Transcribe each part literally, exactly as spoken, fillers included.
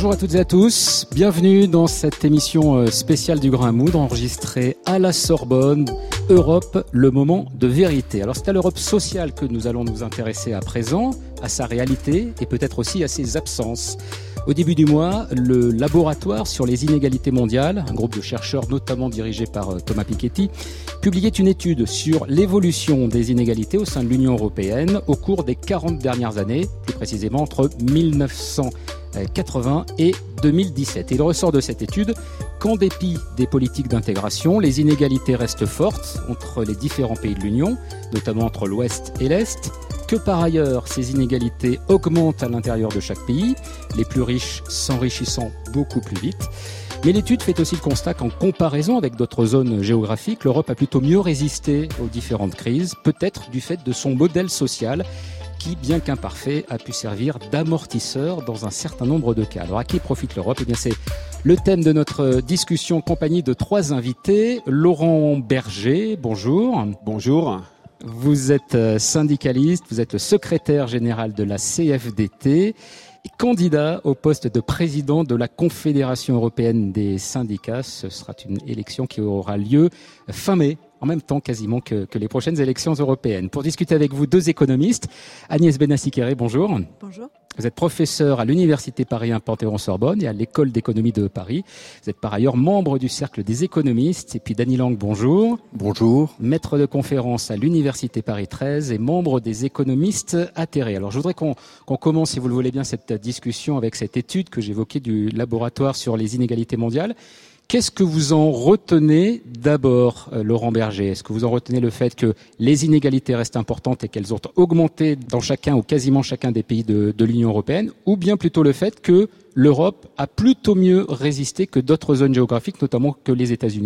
Bonjour à toutes et à tous, bienvenue dans cette émission spéciale du Grain à Moudre enregistrée à la Sorbonne. Europe, le moment de vérité. Alors c'est à l'Europe sociale que nous allons nous intéresser à présent, à sa réalité et peut-être aussi à ses absences. Au début du mois, le laboratoire sur les inégalités mondiales, un groupe de chercheurs notamment dirigé par Thomas Piketty, publiait une étude sur l'évolution des inégalités au sein de l'Union européenne au cours des quarante dernières années, plus précisément entre mille neuf cent quatre-vingts et deux mille dix-sept. Et il ressort de cette étude qu'en dépit des politiques d'intégration, les inégalités restent fortes entre les différents pays de l'Union, notamment entre l'Ouest et l'Est, que par ailleurs ces inégalités augmentent à l'intérieur de chaque pays, les plus riches s'enrichissant beaucoup plus vite. Mais l'étude fait aussi le constat qu'en comparaison avec d'autres zones géographiques, l'Europe a plutôt mieux résisté aux différentes crises, peut-être du fait de son modèle social qui, bien qu'imparfait, a pu servir d'amortisseur dans un certain nombre de cas. Alors à qui profite l'Europe ? Eh bien c'est le thème de notre discussion en compagnie de trois invités. Laurent Berger, bonjour. Bonjour. Vous êtes syndicaliste, vous êtes le secrétaire général de la C F D T et candidat au poste de président de la Confédération européenne des syndicats. Ce sera une élection qui aura lieu fin mai, en même temps quasiment que, que les prochaines élections européennes. Pour discuter avec vous, deux économistes. Agnès Benassi-Kéré, bonjour. Bonjour. Vous êtes professeur à l'Université Paris un Panthéon-Sorbonne et à l'École d'économie de Paris. Vous êtes par ailleurs membre du Cercle des économistes. Et puis Dany Lang, bonjour. Bonjour. Maître de conférence à l'Université Paris treize et membre des économistes atterrés. Alors je voudrais qu'on, qu'on commence, si vous le voulez bien, cette discussion avec cette étude que j'évoquais du laboratoire sur les inégalités mondiales. Qu'est-ce que vous en retenez d'abord, euh, Laurent Berger ? Est-ce que vous en retenez le fait que les inégalités restent importantes et qu'elles ont augmenté dans chacun ou quasiment chacun des pays de, de l'Union européenne, ou bien plutôt le fait que l'Europe a plutôt mieux résisté que d'autres zones géographiques, notamment que les États-Unis ?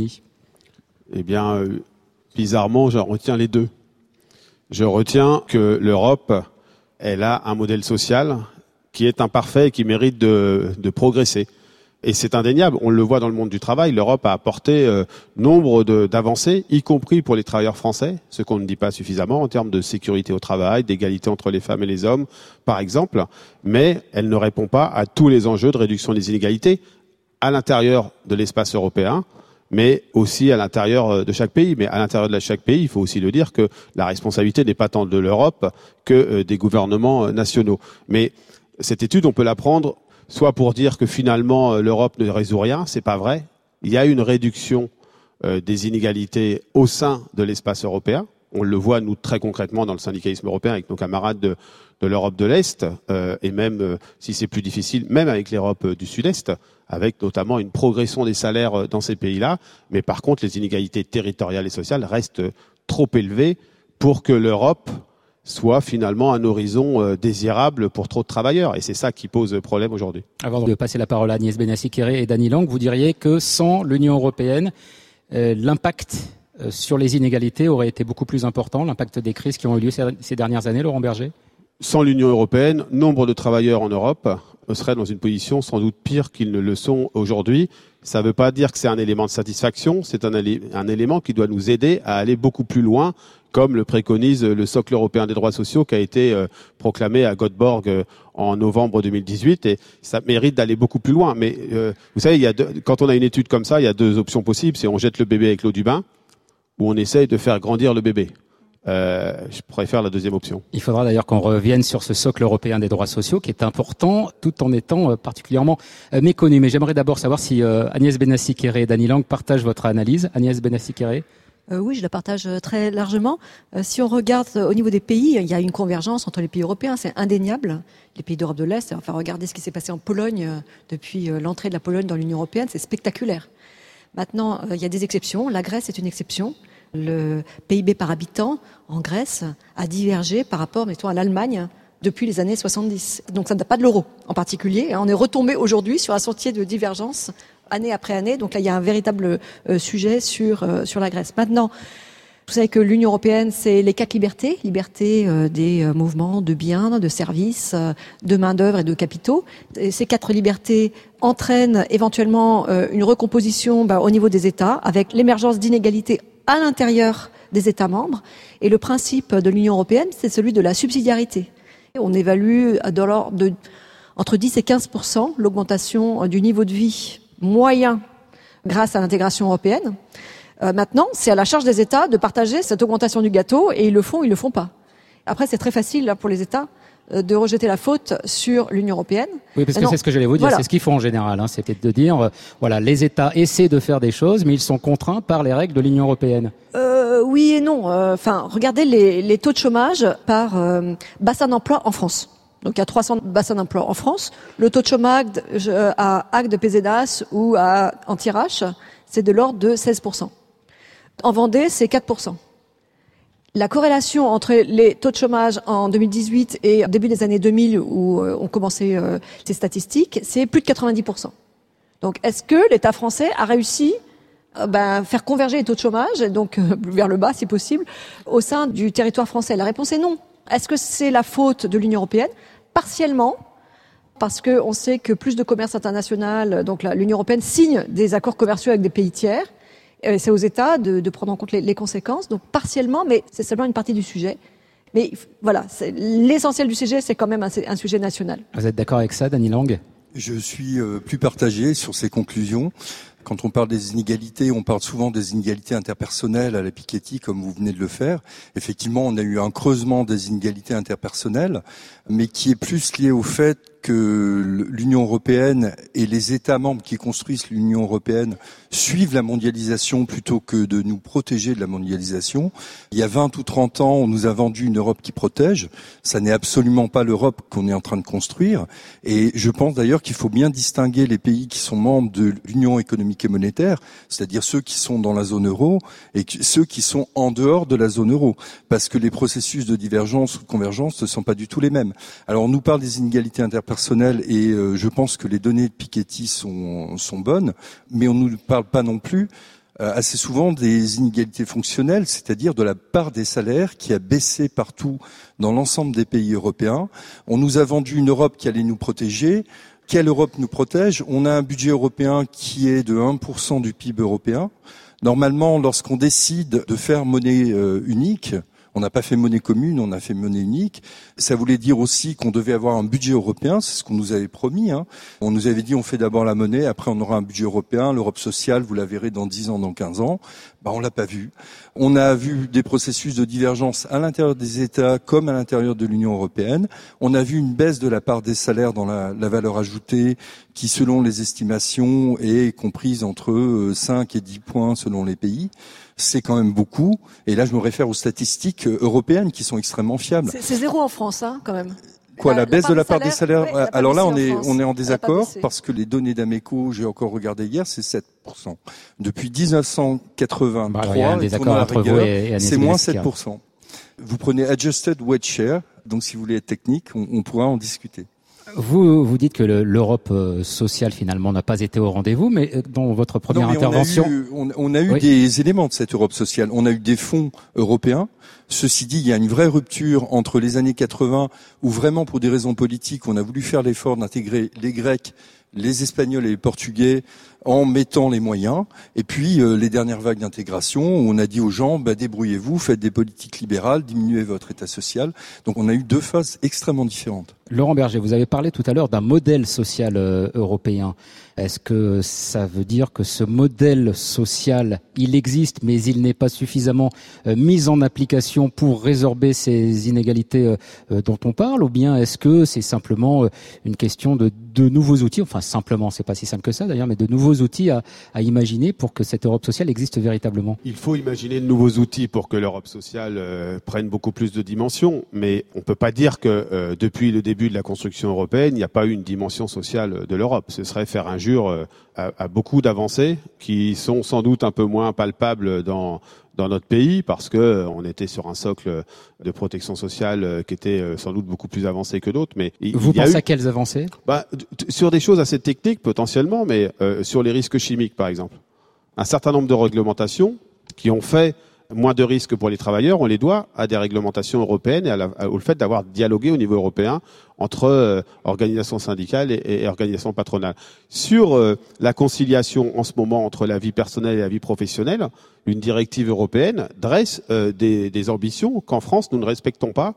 Eh bien, euh, bizarrement, je retiens les deux. Je retiens que l'Europe, elle a un modèle social qui est imparfait et qui mérite de, de progresser. Et c'est indéniable, on le voit dans le monde du travail, l'Europe a apporté euh, nombre de, d'avancées, y compris pour les travailleurs français, ce qu'on ne dit pas suffisamment en termes de sécurité au travail, d'égalité entre les femmes et les hommes, par exemple, mais elle ne répond pas à tous les enjeux de réduction des inégalités à l'intérieur de l'espace européen, mais aussi à l'intérieur de chaque pays. Mais à l'intérieur de chaque pays, il faut aussi le dire que la responsabilité n'est pas tant de l'Europe que euh, des gouvernements nationaux. Mais cette étude, on peut la prendre soit pour dire que finalement l'Europe ne résout rien, c'est pas vrai. Il y a une réduction euh, des inégalités au sein de l'espace européen. On le voit nous très concrètement dans le syndicalisme européen avec nos camarades de, de l'Europe de l'Est euh, et même euh, si c'est plus difficile, même avec l'Europe euh, du Sud-Est, avec notamment une progression des salaires euh, dans ces pays-là. Mais par contre, les inégalités territoriales et sociales restent trop élevées pour que l'Europe soit finalement un horizon euh, désirable pour trop de travailleurs. Et c'est ça qui pose problème aujourd'hui. Avant de passer la parole à Agnès Benassi-Kéré et Dany Lang, vous diriez que sans l'Union européenne, euh, l'impact euh, sur les inégalités aurait été beaucoup plus important, l'impact des crises qui ont eu lieu ces, ces dernières années, Laurent Berger ? Sans l'Union européenne, nombre de travailleurs en Europe seraient dans une position sans doute pire qu'ils ne le sont aujourd'hui. Ça ne veut pas dire que c'est un élément de satisfaction, c'est un, un élément qui doit nous aider à aller beaucoup plus loin, comme le préconise le socle européen des droits sociaux qui a été euh, proclamé à Göteborg euh, en novembre deux mille dix-huit, et ça mérite d'aller beaucoup plus loin. Mais euh, vous savez, il y a deux, quand on a une étude comme ça, il y a deux options possibles, c'est on jette le bébé avec l'eau du bain, ou on essaye de faire grandir le bébé. Euh, je préfère la deuxième option. Il faudra d'ailleurs qu'on revienne sur ce socle européen des droits sociaux qui est important tout en étant particulièrement méconnu. Mais j'aimerais d'abord savoir si euh, Agnès Benassi-Kéré et Dany Lang partagent votre analyse. Agnès Benassi-Kéré. Euh, oui, je la partage très largement. Euh, si on regarde au niveau des pays, il y a une convergence entre les pays européens, c'est indéniable. Les pays d'Europe de l'Est, enfin regardez ce qui s'est passé en Pologne euh, depuis euh, l'entrée de la Pologne dans l'Union européenne, c'est spectaculaire. Maintenant, euh, il y a des exceptions. La Grèce est une exception. Le P I B par habitant en Grèce a divergé par rapport, mettons, à l'Allemagne depuis les années soixante-dix. Donc ça ne date pas de l'euro en particulier. On est retombé aujourd'hui sur un sentier de divergence année après année. Donc là, il y a un véritable euh, sujet sur euh, sur la Grèce. Maintenant, vous savez que l'Union européenne, c'est les quatre libertés, liberté euh, des euh, mouvements de biens, de services, euh, de main-d'œuvre et de capitaux. Et ces quatre libertés entraînent éventuellement euh, une recomposition bah, au niveau des États, avec l'émergence d'inégalités à l'intérieur des États membres. Et le principe de l'Union européenne, c'est celui de la subsidiarité. On évalue dans l'ordre de entre dix et quinze pour cent l'augmentation du niveau de vie moyen grâce à l'intégration européenne. Euh, maintenant, c'est à la charge des États de partager cette augmentation du gâteau, et ils le font, ils le font pas. Après, c'est très facile là, pour les États de rejeter la faute sur l'Union européenne. Oui, parce que non, c'est ce que j'allais vous dire, voilà. C'est ce qu'ils font en général. Hein, c'est peut-être de dire, euh, voilà, les États essaient de faire des choses, mais ils sont contraints par les règles de l'Union européenne. Euh, oui et non. Enfin, euh, regardez les, les taux de chômage par euh, bassin d'emploi en France. Donc, il y a trois cents bassins d'emploi en France. Le taux de chômage euh, à Agde, P Z A S ou à Antirache, c'est de l'ordre de seize pour cent. En Vendée, c'est quatre pour cent. La corrélation entre les taux de chômage en deux mille dix-huit et début des années deux mille, où euh, ont commencé euh, ces statistiques, c'est plus de quatre-vingt-dix pour cent. Donc, est-ce que l'État français a réussi à euh, ben, faire converger les taux de chômage, donc euh, vers le bas si possible, au sein du territoire français? La réponse est non. Est-ce que c'est la faute de l'Union européenne? Partiellement, parce que on sait que plus de commerce international, donc la, l'Union européenne signe des accords commerciaux avec des pays tiers. C'est aux États de, de prendre en compte les, les conséquences, donc partiellement, mais c'est seulement une partie du sujet. Mais voilà, c'est, l'essentiel du sujet, c'est quand même un, un sujet national. Vous êtes d'accord avec ça, Dany Lang? Je suis euh, plus partagé sur ces conclusions. Quand on parle des inégalités, on parle souvent des inégalités interpersonnelles à la Piketty, comme vous venez de le faire. Effectivement, on a eu un creusement des inégalités interpersonnelles, mais qui est plus lié au fait que l'Union européenne et les États membres qui construisent l'Union européenne suivent la mondialisation plutôt que de nous protéger de la mondialisation. Il y a vingt ou trente ans, on nous a vendu une Europe qui protège. Ça n'est absolument pas l'Europe qu'on est en train de construire. Et je pense d'ailleurs qu'il faut bien distinguer les pays qui sont membres de l'Union économique et monétaire, c'est-à-dire ceux qui sont dans la zone euro, et ceux qui sont en dehors de la zone euro. Parce que les processus de divergence ou de convergence ne sont pas du tout les mêmes. Alors on nous parle des inégalités interpersonnelles, et euh, je pense que les données de Piketty sont, sont bonnes, mais on ne nous parle pas non plus euh, assez souvent des inégalités fonctionnelles, c'est-à-dire de la part des salaires qui a baissé partout dans l'ensemble des pays européens. On nous a vendu une Europe qui allait nous protéger. Quelle Europe nous protège? On a un budget européen qui est de un pour cent du P I B européen. Normalement, lorsqu'on décide de faire monnaie euh, unique, on n'a pas fait monnaie commune, on a fait monnaie unique. Ça voulait dire aussi qu'on devait avoir un budget européen, c'est ce qu'on nous avait promis. Hein. On nous avait dit on fait d'abord la monnaie, après on aura un budget européen, l'Europe sociale, vous la verrez dans dix ans, dans quinze ans. Bah, on l'a pas vu. On a vu des processus de divergence à l'intérieur des États comme à l'intérieur de l'Union européenne. On a vu une baisse de la part des salaires dans la, la valeur ajoutée qui, selon les estimations, est comprise entre cinq et dix points selon les pays. C'est quand même beaucoup. Et là, je me réfère aux statistiques européennes qui sont extrêmement fiables. C'est, c'est zéro en France, hein, quand même. Quoi, la, la baisse la de la part des salaires, des ouais, salaires alors là, on est, en on est en désaccord parce que les données d'Ameco, j'ai encore regardé hier, c'est sept pour cent. Depuis dix-neuf cent quatre-vingt-trois, bah, il y a un désaccord entre rigueur, vous et, et c'est moins sept pour cent. Vous prenez Adjusted Wage Share, donc si vous voulez être technique, on, on pourra en discuter. Vous, vous dites que le, l'Europe sociale, finalement, n'a pas été au rendez-vous, mais dans votre première non, mais intervention... On a eu, on, on a eu oui. des éléments de cette Europe sociale. On a eu des fonds européens. Ceci dit, il y a une vraie rupture entre les années quatre-vingts, où vraiment, pour des raisons politiques, on a voulu faire l'effort d'intégrer les Grecs, les Espagnols et les Portugais en mettant les moyens. Et puis, euh, les dernières vagues d'intégration, où on a dit aux gens, bah, débrouillez-vous, faites des politiques libérales, diminuez votre état social. Donc, on a eu deux phases extrêmement différentes. Laurent Berger, vous avez parlé tout à l'heure d'un modèle social euh, européen. Est-ce que ça veut dire que ce modèle social, il existe, mais il n'est pas suffisamment euh, mis en application pour résorber ces inégalités euh, dont on parle, ou bien est-ce que c'est simplement euh, une question de, de nouveaux outils, enfin simplement, c'est pas si simple que ça d'ailleurs, mais de nouveaux outils à, à imaginer pour que cette Europe sociale existe véritablement? Il faut imaginer de nouveaux outils pour que l'Europe sociale euh, prenne beaucoup plus de dimensions, mais on peut pas dire que euh, depuis le début de la construction européenne, il n'y a pas eu une dimension sociale de l'Europe. Ce serait faire injure à, à beaucoup d'avancées qui sont sans doute un peu moins palpables dans dans notre pays parce que on était sur un socle de protection sociale qui était sans doute beaucoup plus avancé que d'autres. Mais il, vous il y pensez a eu, à quelles avancées? Bah, sur des choses assez techniques potentiellement, mais euh, sur les risques chimiques par exemple, un certain nombre de réglementations qui ont fait moins de risques pour les travailleurs, on les doit à des réglementations européennes et à la, au fait d'avoir dialogué au niveau européen entre euh, organisations syndicales et, et organisations patronales. Sur euh, la conciliation en ce moment entre la vie personnelle et la vie professionnelle, une directive européenne dresse euh, des, des ambitions qu'en France nous ne respectons pas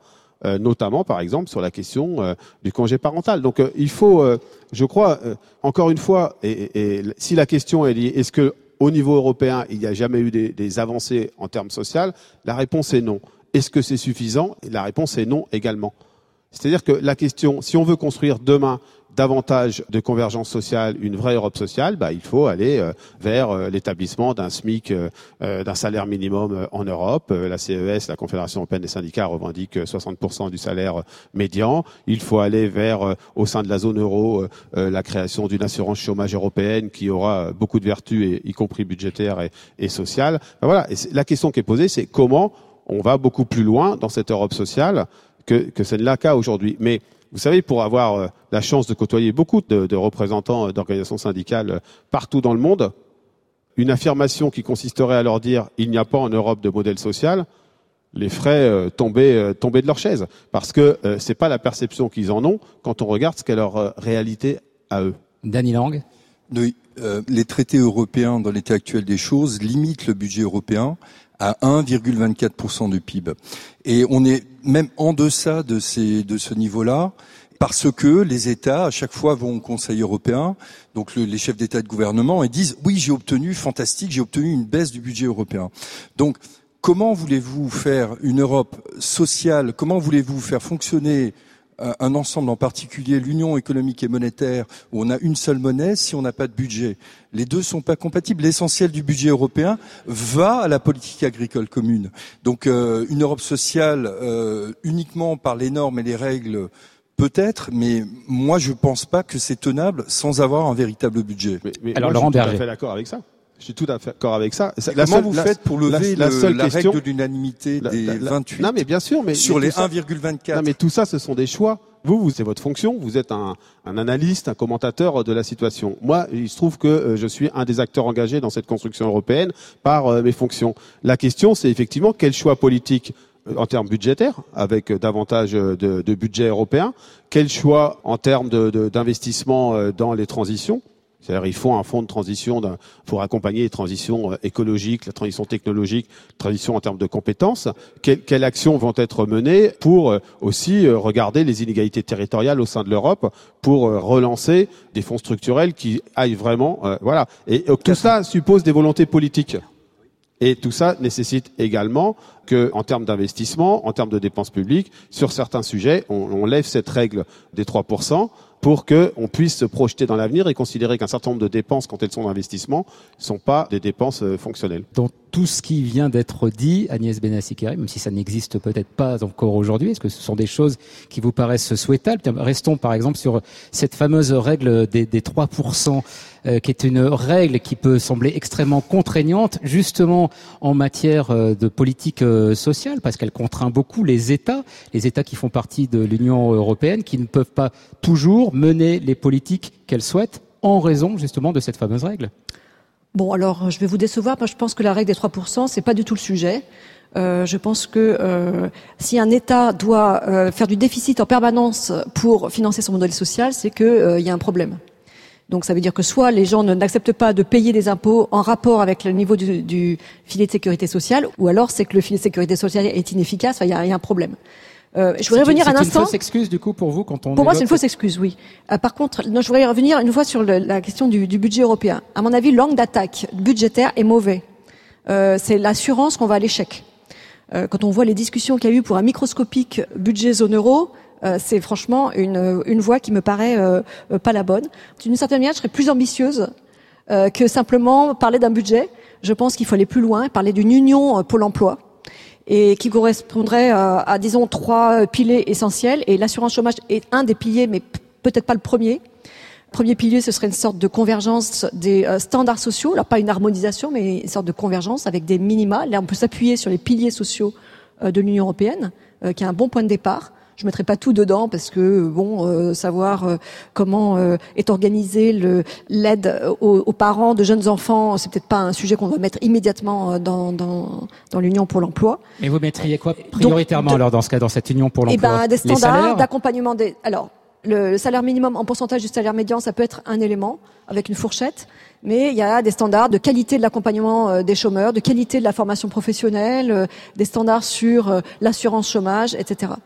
euh, notamment par exemple sur la question euh, du congé parental. Donc euh, il faut, euh, je crois, euh, encore une fois, et, et, et si la question est liée, est-ce que au niveau européen il n'y a jamais eu des, des avancées en termes sociaux? La réponse est non. Est-ce que c'est suffisant? La réponse est non également. C'est-à-dire que la question, si on veut construire demain davantage de convergence sociale, une vraie Europe sociale, bah, il faut aller euh, vers euh, l'établissement d'un SMIC, euh, euh, d'un salaire minimum euh, en Europe. Euh, la C E S, la Confédération européenne des syndicats, revendique euh, soixante pour cent du salaire euh, médian. Il faut aller vers, euh, au sein de la zone euro, euh, euh, la création d'une assurance chômage européenne qui aura euh, beaucoup de vertus, et, y compris budgétaires et, et sociales. Ben voilà. Et la question qui est posée, c'est comment on va beaucoup plus loin dans cette Europe sociale que, que ce n'est le cas aujourd'hui. Mais vous savez, pour avoir euh, la chance de côtoyer beaucoup de, de représentants d'organisations syndicales euh, partout dans le monde, une affirmation qui consisterait à leur dire « il n'y a pas en Europe de modèle social », les ferait euh, tomber, euh, tomber de leur chaise. Parce que euh, c'est pas la perception qu'ils en ont quand on regarde ce qu'est leur euh, réalité à eux. Danny Lang. Oui, euh, les traités européens, dans l'état actuel des choses, limitent le budget européen à un virgule vingt-quatre pour cent du P I B. Et on est même en deçà de, ces, de ce niveau-là, parce que les États, à chaque fois, vont au Conseil européen, donc le, les chefs d'État et de gouvernement, et disent « oui, j'ai obtenu, fantastique, j'ai obtenu une baisse du budget européen ». Donc, comment voulez-vous faire une Europe sociale? Comment voulez-vous faire fonctionner un ensemble, en particulier l'union économique et monétaire, où on a une seule monnaie, si on n'a pas de budget? Les deux sont pas compatibles. L'essentiel du budget européen va à la politique agricole commune. Donc euh, une Europe sociale euh, uniquement par les normes et les règles, peut-être, mais moi je pense pas que c'est tenable sans avoir un véritable budget. Mais, mais Alors moi, Laurent je suis tout Berger. à fait d'accord avec ça. Je suis tout à fait d'accord avec ça. La La Comment seule, vous la, faites pour lever la, la, le, seule la question, règle de l'unanimité la, des la, la, vingt-huit non mais bien sûr, mais sur mais les ça, un virgule vingt-quatre? Non mais tout ça, ce sont des choix. Vous, vous c'est votre fonction. Vous êtes un, un analyste, un commentateur de la situation. Moi, il se trouve que euh, je suis un des acteurs engagés dans cette construction européenne par euh, mes fonctions. La question, c'est effectivement quel choix politique euh, en termes budgétaires, avec euh, davantage de, de budget européen. Quel choix en termes de, de, d'investissement euh, dans les transitions. C'est-à-dire il faut un fonds de transition d'un, pour accompagner les transitions écologiques, la transition technologique, la transition en termes de compétences. Quelles, quelles actions vont être menées pour aussi regarder les inégalités territoriales au sein de l'Europe, pour relancer des fonds structurels qui aillent vraiment... Euh, voilà. Et euh, tout ça suppose des volontés politiques. Et tout ça nécessite également que, en termes d'investissement, en termes de dépenses publiques, sur certains sujets, on, on lève cette règle des trois pour cent pour qu'on puisse se projeter dans l'avenir et considérer qu'un certain nombre de dépenses, quand elles sont d'investissement, ne sont pas des dépenses fonctionnelles. Dans tout ce qui vient d'être dit, Agnès Benassi-Kéré, même si ça n'existe peut-être pas encore aujourd'hui, est-ce que ce sont des choses qui vous paraissent souhaitables? Restons par exemple sur cette fameuse règle des, des trois pour cent, euh, qui est une règle qui peut sembler extrêmement contraignante, justement en matière euh, de politique euh, sociale, parce qu'elle contraint beaucoup les États, les États qui font partie de l'Union européenne, qui ne peuvent pas toujours mener les politiques qu'elles souhaitent en raison justement de cette fameuse règle. Bon, alors, je vais vous décevoir. Moi, je pense que la règle des trois pour cent, c'est pas du tout le sujet. Euh, je pense que euh, si un État doit euh, faire du déficit en permanence pour financer son modèle social, c'est qu'il euh, y a un problème. Donc, ça veut dire que soit les gens ne, n'acceptent pas de payer des impôts en rapport avec le niveau du, du filet de sécurité sociale, ou alors c'est que le filet de sécurité sociale est inefficace. Enfin, il y a, y a un problème. Euh, je voudrais c'est revenir une, un instant. C'est une fausse excuse du coup pour vous quand on. Pour moi, évoque... c'est une fausse excuse, oui. Euh, par contre, non, je voudrais revenir une fois sur le, la question du, du budget européen. À mon avis, l'angle d'attaque budgétaire est mauvais. Euh, c'est l'assurance qu'on va à l'échec. Euh, quand on voit les discussions qu'il y a eu pour un microscopique budget zone euro, euh, c'est franchement une, une voie qui me paraît euh, pas la bonne. D'une certaine manière, je serais plus ambitieuse euh, que simplement parler d'un budget. Je pense qu'il faut aller plus loin, parler d'une union euh, Pôle emploi, et qui correspondrait à, à, disons, trois piliers essentiels. Et l'assurance chômage est un des piliers, mais p- peut-être pas le premier. Premier pilier, ce serait une sorte de convergence des euh, standards sociaux. Alors, pas une harmonisation, mais une sorte de convergence avec des minima. Là, on peut s'appuyer sur les piliers sociaux euh, de l'Union européenne, euh, qui est un bon point de départ. Je ne mettrai pas tout dedans parce que bon, euh, savoir euh, comment euh, est organisée le, l'aide aux, aux parents de jeunes enfants, c'est peut-être pas un sujet qu'on va mettre immédiatement dans dans, dans l'Union pour l'emploi. Mais vous mettriez quoi prioritairement Donc, de, alors dans ce cas, dans cette Union pour l'emploi? Eh ben, des standards d'accompagnement des. Alors, le, le salaire minimum en pourcentage du salaire médian, ça peut être un élément avec une fourchette. Mais il y a des standards de qualité de l'accompagnement des chômeurs, de qualité de la formation professionnelle, des standards sur l'assurance chômage, et cetera.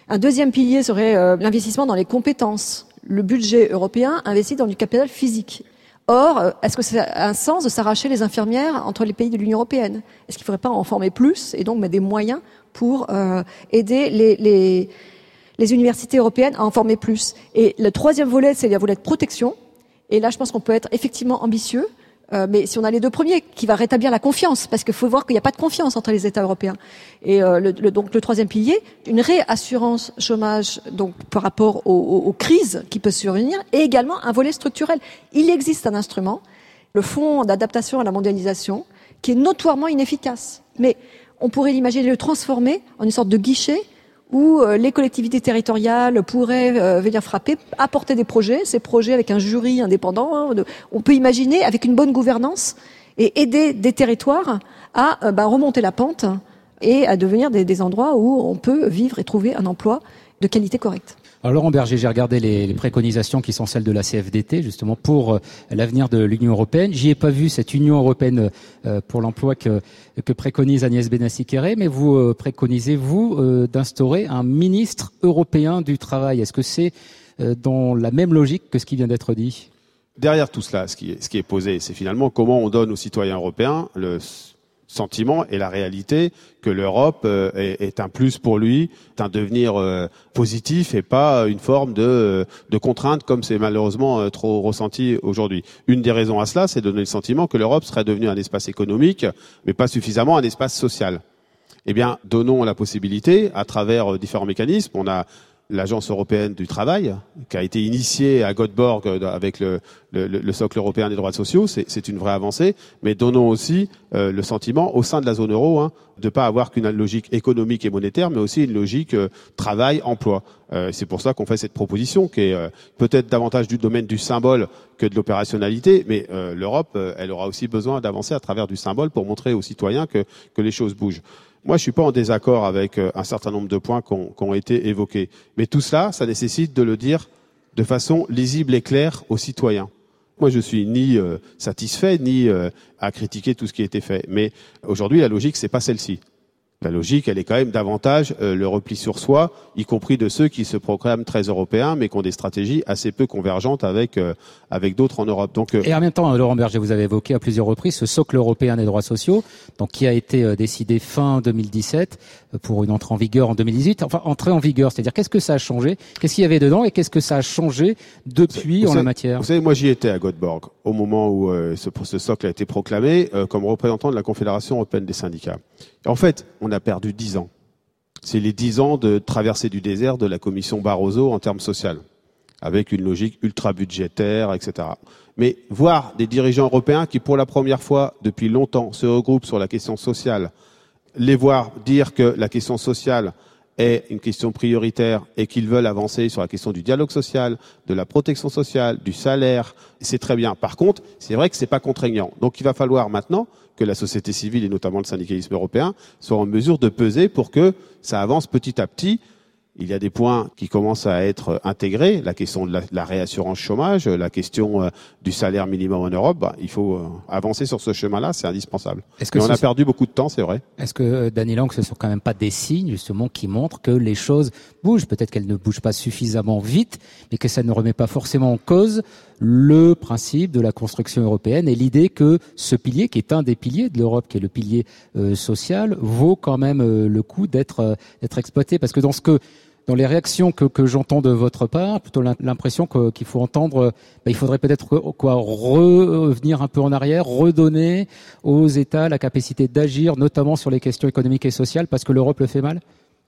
Un deuxième pilier serait euh, l'investissement dans les compétences. Le budget européen investit dans du capital physique. Or, euh, est-ce que ça a un sens de s'arracher les infirmières entre les pays de l'Union européenne ? Est-ce qu'il ne faudrait pas en former plus et donc mettre des moyens pour euh, aider les, les, les universités européennes à en former plus ? Et le troisième volet, c'est le volet de protection. Et là, je pense qu'on peut être effectivement ambitieux. Euh, mais si on a les deux premiers, qui va rétablir la confiance, parce qu'il faut voir qu'il n'y a pas de confiance entre les États européens. Et euh, le, le, donc le troisième pilier, une réassurance chômage, donc par rapport aux, aux, aux crises qui peuvent survenir, et également un volet structurel. Il existe un instrument, le Fonds d'adaptation à la mondialisation, qui est notoirement inefficace. Mais on pourrait l'imaginer le transformer en une sorte de guichet où euh, les collectivités territoriales pourraient euh, venir frapper, apporter des projets, ces projets avec un jury indépendant. Hein, de, on peut imaginer avec une bonne gouvernance et aider des territoires à euh, bah, remonter la pente et à devenir des, des endroits où on peut vivre et trouver un emploi de qualité correcte. Alors Laurent Berger, j'ai regardé les, les préconisations qui sont celles de la C F D T, justement pour euh, l'avenir de l'Union européenne. J'y ai pas vu cette Union européenne euh, pour l'emploi que, que préconise Agnès Benassi-Kéré, mais vous euh, préconisez, vous, euh, d'instaurer un ministre européen du travail. Est-ce que c'est euh, dans la même logique que ce qui vient d'être dit ? Derrière tout cela, ce qui est, ce qui est posé, c'est finalement comment on donne aux citoyens européens le sentiment et la réalité que l'Europe euh, est, est un plus pour lui, est un devenir euh, positif et pas une forme de, de contrainte comme c'est malheureusement euh, trop ressenti aujourd'hui. Une des raisons à cela, c'est de donner le sentiment que l'Europe serait devenue un espace économique, mais pas suffisamment un espace social. Eh bien, donnons la possibilité, à travers euh, différents mécanismes, on a l'Agence européenne du travail, qui a été initiée à Göteborg avec le, le, le socle européen des droits sociaux, c'est, c'est une vraie avancée, mais donnons aussi euh, le sentiment, au sein de la zone euro, hein, de ne pas avoir qu'une logique économique et monétaire, mais aussi une logique euh, travail-emploi. Euh, c'est pour ça qu'on fait cette proposition, qui est euh, peut-être davantage du domaine du symbole que de l'opérationnalité, mais euh, l'Europe, euh, elle aura aussi besoin d'avancer à travers du symbole pour montrer aux citoyens que, que les choses bougent. Moi, je suis pas en désaccord avec un certain nombre de points qui ont, qui ont été évoqués. Mais tout cela, ça nécessite de le dire de façon lisible et claire aux citoyens. Moi, je suis ni euh, satisfait, ni euh, à critiquer tout ce qui a été fait. Mais aujourd'hui, la logique, c'est pas celle-ci. La logique, elle est quand même davantage euh, le repli sur soi, y compris de ceux qui se proclament très européens, mais qui ont des stratégies assez peu convergentes avec euh, avec d'autres en Europe. Donc, euh... Et en même temps, Laurent Berger, vous avez évoqué à plusieurs reprises ce socle européen des droits sociaux, donc qui a été euh, décidé fin deux mille dix-sept euh, pour une entrée en vigueur en deux mille dix-huit. Enfin, entrée en vigueur, c'est-à-dire qu'est-ce que ça a changé, qu'est-ce qu'il y avait dedans et qu'est-ce que ça a changé depuis vous en savez, la matière. Vous savez, moi, j'y étais à Göteborg au moment où euh, ce, ce socle a été proclamé euh, comme représentant de la Confédération européenne des syndicats. Et en fait, on a perdu dix ans. C'est les dix ans de traversée du désert de la commission Barroso en termes sociaux, avec une logique ultra-budgétaire, et cetera. Mais voir des dirigeants européens qui, pour la première fois depuis longtemps, se regroupent sur la question sociale, les voir dire que la question sociale est une question prioritaire et qu'ils veulent avancer sur la question du dialogue social, de la protection sociale, du salaire, c'est très bien. Par contre, c'est vrai que c'est pas contraignant. Donc il va falloir maintenant que la société civile et notamment le syndicalisme européen soient en mesure de peser pour que ça avance petit à petit. Il y a des points qui commencent à être intégrés, la question de la, la réassurance chômage, la question euh, du salaire minimum en Europe. Bah, il faut euh, avancer sur ce chemin-là, c'est indispensable. Est-ce que Mais on a ce... perdu beaucoup de temps, c'est vrai. Est-ce que, euh, Dany Lang, ce sont quand même pas des signes justement qui montrent que les choses bougent ? Peut-être qu'elles ne bougent pas suffisamment vite, mais que ça ne remet pas forcément en cause le principe de la construction européenne et l'idée que ce pilier, qui est un des piliers de l'Europe, qui est le pilier euh, social, vaut quand même euh, le coup d'être euh, d'être exploité. Parce que dans ce que Dans les réactions que, que j'entends de votre part, plutôt l'impression que, qu'il faut entendre, ben, il faudrait peut-être quoi revenir un peu en arrière, redonner aux États la capacité d'agir, notamment sur les questions économiques et sociales, parce que l'Europe le fait mal.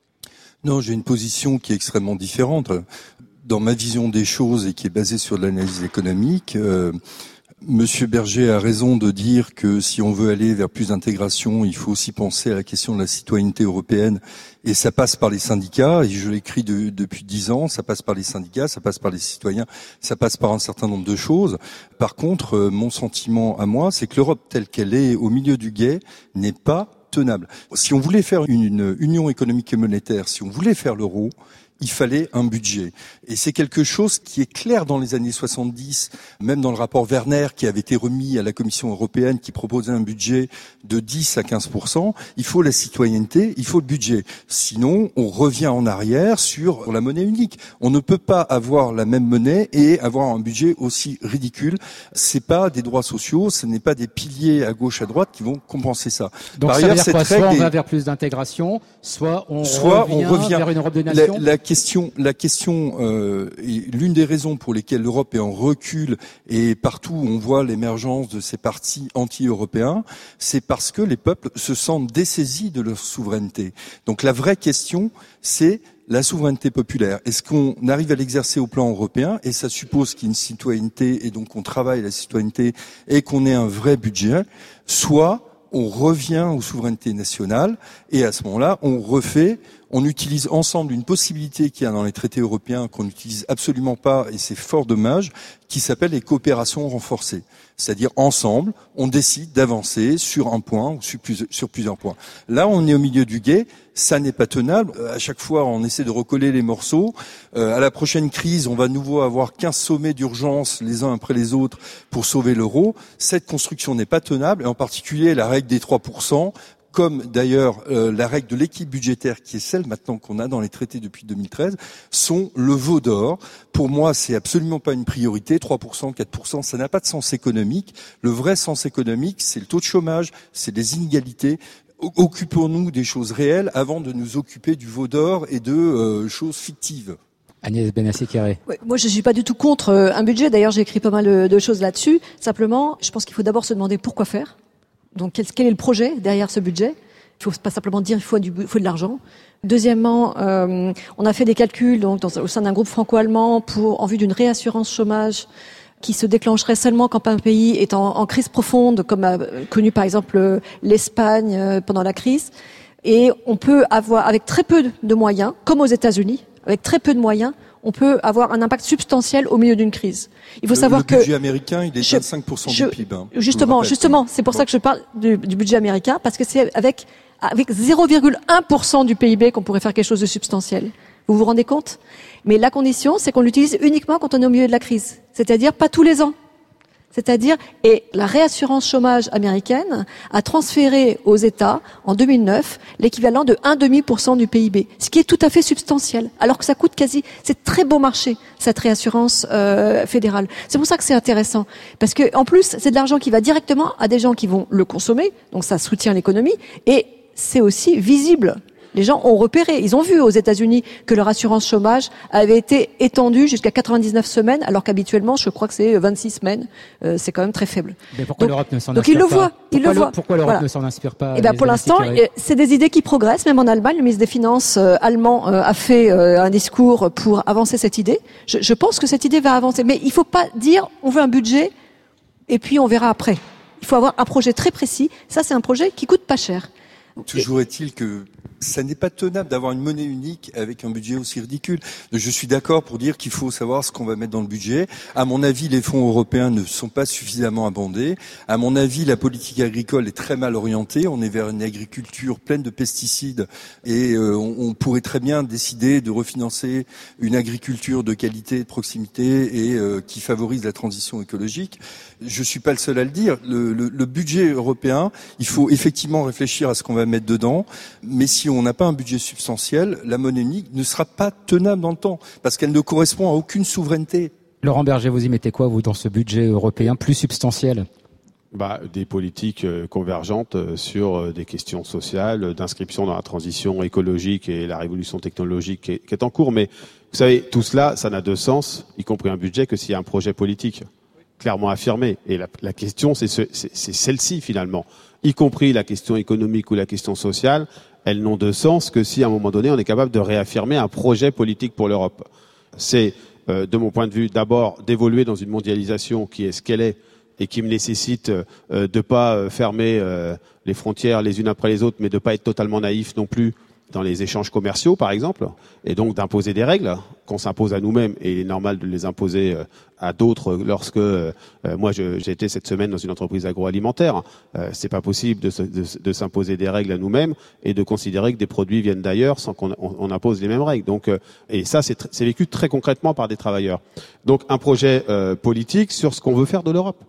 Non, j'ai une position qui est extrêmement différente. Dans ma vision des choses et qui est basée sur l'analyse économique, euh, Monsieur Berger a raison de dire que si on veut aller vers plus d'intégration, il faut aussi penser à la question de la citoyenneté européenne. Et ça passe par les syndicats, et je l'écris de, depuis dix ans, ça passe par les syndicats, ça passe par les citoyens, ça passe par un certain nombre de choses. Par contre, mon sentiment à moi, c'est que l'Europe telle qu'elle est au milieu du gué n'est pas tenable. Si on voulait faire une, une union économique et monétaire, si on voulait faire l'euro, il fallait un budget. Et c'est quelque chose qui est clair dans les années soixante-dix, même dans le rapport Werner qui avait été remis à la Commission européenne qui proposait un budget de dix à quinze pour cent. Il faut la citoyenneté, il faut le budget. Sinon, on revient en arrière sur la monnaie unique. On ne peut pas avoir la même monnaie et avoir un budget aussi ridicule. C'est pas des droits sociaux, ce n'est pas des piliers à gauche à droite qui vont compenser ça. Donc Par ça ailleurs, veut dire quoi? cette Soit on règle va est- vers plus d'intégration, soit on, Soit revient, on revient vers une Europe des La, nations. la question, la question, euh, est l'une des raisons pour lesquelles l'Europe est en recul et partout où on voit l'émergence de ces partis anti-européens, c'est parce que les peuples se sentent dessaisis de leur souveraineté. Donc la vraie question, c'est la souveraineté populaire. Est-ce qu'on arrive à l'exercer au plan européen? Et ça suppose qu'il y ait une citoyenneté et donc qu'on travaille la citoyenneté et qu'on ait un vrai budget. Soit on revient aux souverainetés nationales et à ce moment-là, on refait, on utilise ensemble une possibilité qu'il y a dans les traités européens qu'on n'utilise absolument pas et c'est fort dommage, qui s'appelle les coopérations renforcées. C'est-à-dire ensemble, on décide d'avancer sur un point ou sur plusieurs, sur plusieurs points. Là, on est au milieu du gué, ça n'est pas tenable. Euh, à chaque fois, on essaie de recoller les morceaux. Euh, à la prochaine crise, on va à nouveau avoir quinze sommets d'urgence les uns après les autres pour sauver l'euro. Cette construction n'est pas tenable, et en particulier la règle des trois pour cent, comme d'ailleurs euh, la règle de l'équilibre budgétaire, qui est celle maintenant qu'on a dans les traités depuis deux mille treize, sont le veau d'or. Pour moi, c'est absolument pas une priorité. trois pour cent, quatre pour cent, ça n'a pas de sens économique. Le vrai sens économique, c'est le taux de chômage, c'est les inégalités. Occupons-nous des choses réelles avant de nous occuper du veau d'or et de euh, choses fictives. Agnès Benassi-Kéré. Ouais, moi, je suis pas du tout contre euh, un budget. D'ailleurs, j'ai écrit pas mal de, de choses là-dessus. Simplement, je pense qu'il faut d'abord se demander pourquoi faire. Donc, quel, quel est le projet derrière ce budget? Il faut pas simplement dire il faut du, il faut de l'argent. Deuxièmement, euh, on a fait des calculs donc dans, au sein d'un groupe franco-allemand pour en vue d'une réassurance chômage qui se déclencherait seulement quand un pays est en, en crise profonde, comme a connu par exemple l'Espagne euh, pendant la crise. Et on peut avoir, avec très peu de moyens, comme aux États-Unis, avec très peu de moyens, on peut avoir un impact substantiel au milieu d'une crise. Il faut le, savoir le budget que américain, il est je, vingt-cinq pour cent je, du P I B. Hein, justement, justement, c'est pour bon. ça que je parle du, du budget américain, parce que c'est avec avec zéro virgule un pour cent du P I B qu'on pourrait faire quelque chose de substantiel. Vous vous rendez compte? Mais la condition, c'est qu'on l'utilise uniquement quand on est au milieu de la crise, c'est-à-dire pas tous les ans. C'est-à-dire, et la réassurance chômage américaine a transféré aux États, en deux mille neuf, l'équivalent de un virgule cinq pour cent du P I B, ce qui est tout à fait substantiel, alors que ça coûte quasi, c'est très bon marché, cette réassurance euh, fédérale. C'est pour ça que c'est intéressant, parce que en plus, c'est de l'argent qui va directement à des gens qui vont le consommer, donc ça soutient l'économie, et c'est aussi visible. Les gens ont repéré, ils ont vu aux États-Unis que leur assurance chômage avait été étendue jusqu'à quatre-vingt-dix-neuf semaines, alors qu'habituellement, je crois que c'est vingt-six semaines. Euh, c'est quand même très faible. Mais pourquoi l'Europe ne s'en donc inspire ils le pas voient, ils pourquoi le voient. Pourquoi l'Europe voilà. ne s'en inspire pas? Eh ben pour l'instant, c'est des idées qui progressent. Même en Allemagne, le ministre des Finances euh, allemand euh, a fait euh, un discours pour avancer cette idée. Je, je pense que cette idée va avancer, mais il faut pas dire on veut un budget et puis on verra après. Il faut avoir un projet très précis. Ça, c'est un projet qui coûte pas cher. Toujours est-il que ça n'est pas tenable d'avoir une monnaie unique avec un budget aussi ridicule. Je suis d'accord pour dire qu'il faut savoir ce qu'on va mettre dans le budget. À mon avis, les fonds européens ne sont pas suffisamment abondés. À mon avis, la politique agricole est très mal orientée. On est vers une agriculture pleine de pesticides et euh, on, on pourrait très bien décider de refinancer une agriculture de qualité, de proximité et euh, qui favorise la transition écologique. Je suis pas le seul à le dire. Le, le, le budget européen, il faut effectivement réfléchir à ce qu'on va mettre dedans, mais si on n'a pas un budget substantiel, la monnaie unique ne sera pas tenable dans le temps, parce qu'elle ne correspond à aucune souveraineté. Laurent Berger, vous y mettez quoi, vous, dans ce budget européen plus substantiel? Bah, des politiques euh, convergentes euh, sur euh, des questions sociales, euh, d'inscription dans la transition écologique et la révolution technologique qui est, qui est en cours. Mais vous savez, tout cela, ça n'a de sens, y compris un budget, que s'il y a un projet politique clairement affirmé. Et la, la question, c'est, ce, c'est, c'est celle-ci finalement, y compris la question économique ou la question sociale. Elles n'ont de sens que si, à un moment donné, on est capable de réaffirmer un projet politique pour l'Europe. C'est, euh, de mon point de vue, d'abord d'évoluer dans une mondialisation qui est ce qu'elle est et qui me nécessite euh, de pas fermer euh, les frontières les unes après les autres, mais de pas être totalement naïf non plus dans les échanges commerciaux, par exemple, et donc d'imposer des règles qu'on s'impose à nous-mêmes, et il est normal de les imposer à d'autres. Lorsque euh, moi je, j'ai été cette semaine dans une entreprise agroalimentaire, euh, c'est pas possible de, se, de, de s'imposer des règles à nous-mêmes et de considérer que des produits viennent d'ailleurs sans qu'on on, on impose les mêmes règles. Donc, euh, et ça c'est, tr- c'est vécu très concrètement par des travailleurs. Donc un projet euh, politique sur ce qu'on veut faire de l'Europe.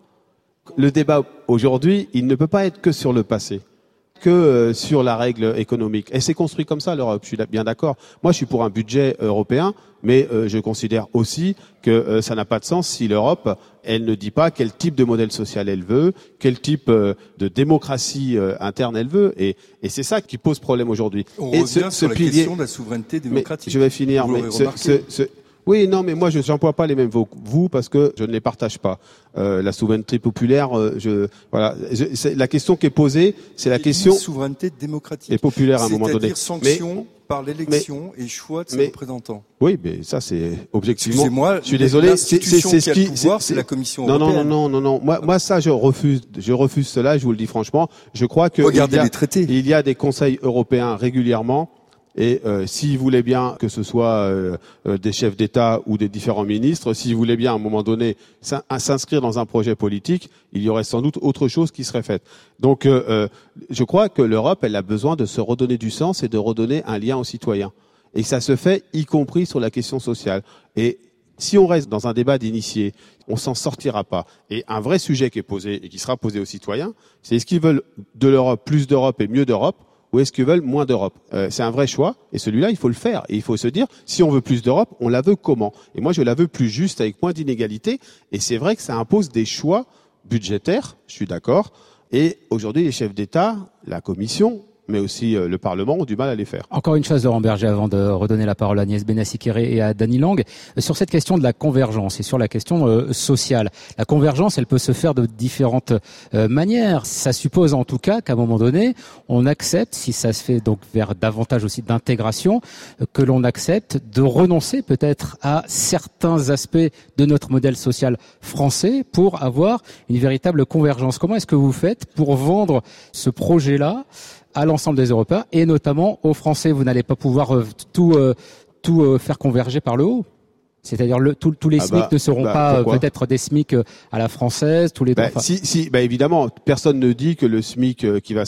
Le débat aujourd'hui, il ne peut pas être que sur le passé, que euh, sur la règle économique. Et c'est construit comme ça, l'Europe, je suis bien d'accord. Moi, je suis pour un budget européen, mais euh, je considère aussi que euh, ça n'a pas de sens si l'Europe, elle ne dit pas quel type de modèle social elle veut, quel type euh, de démocratie euh, interne elle veut. Et, et c'est ça qui pose problème aujourd'hui. On et revient ce, sur ce la pilier... question de la souveraineté démocratique. Mais je vais finir. Vous mais ce, ce, ce... Oui, non, mais moi, je n'emploie pas les mêmes mots que vous parce que je ne les partage pas. Euh, la souveraineté populaire, euh, je, voilà, je, c'est, la question qui est posée, c'est la J'ai question dit souveraineté démocratique et populaire à un moment donné. C'est-à-dire sanction mais, par l'élection mais, et choix de ses mais, représentants. Oui, mais ça, c'est objectivement. Excusez-moi, je suis désolé. C'est, c'est, c'est ce qui, pouvoir, c'est, c'est la Commission non, européenne. Non, non, non, non, non. Moi, moi, ça, je refuse. Je refuse cela. Je vous le dis franchement. Je crois que regardez il y a, les traités. Il y a des conseils européens régulièrement. Et euh, s'ils voulaient bien que ce soit euh, euh, des chefs d'État ou des différents ministres, s'ils voulaient bien à un moment donné s'inscrire dans un projet politique, il y aurait sans doute autre chose qui serait faite. Donc euh, euh, je crois que l'Europe, elle a besoin de se redonner du sens et de redonner un lien aux citoyens. Et ça se fait y compris sur la question sociale. Et si on reste dans un débat d'initiés, on s'en sortira pas. Et un vrai sujet qui est posé et qui sera posé aux citoyens, c'est est-ce qu'ils veulent de l'Europe, plus d'Europe et mieux d'Europe, ou est-ce qu'ils veulent moins d'Europe? euh, C'est un vrai choix, et celui-là, il faut le faire. Et il faut se dire, si on veut plus d'Europe, on la veut comment? Et moi, je la veux plus juste, avec moins d'inégalités. Et c'est vrai que ça impose des choix budgétaires, je suis d'accord. Et aujourd'hui, les chefs d'État, la Commission, mais aussi euh, le Parlement ont du mal à les faire. Encore une chose, Laurent Berger, avant de redonner la parole à Agnès Benassi-Kéré et à Dany Lang, sur cette question de la convergence et sur la question euh, sociale. La convergence, elle peut se faire de différentes euh, manières. Ça suppose en tout cas qu'à un moment donné, on accepte, si ça se fait donc vers davantage aussi d'intégration, euh, que l'on accepte de renoncer peut-être à certains aspects de notre modèle social français pour avoir une véritable convergence. Comment est-ce que vous faites pour vendre ce projet-là à l'ensemble des Européens et notamment aux Français? Vous n'allez pas pouvoir euh, tout euh, tout euh, faire converger par le haut. C'est-à-dire le, tout, tous les ah SMIC bah, ne seront bah, pas pourquoi peut-être des SMIC à la française, tous les bah, enfin... Si, si, bah évidemment, personne ne dit que le SMIC qui va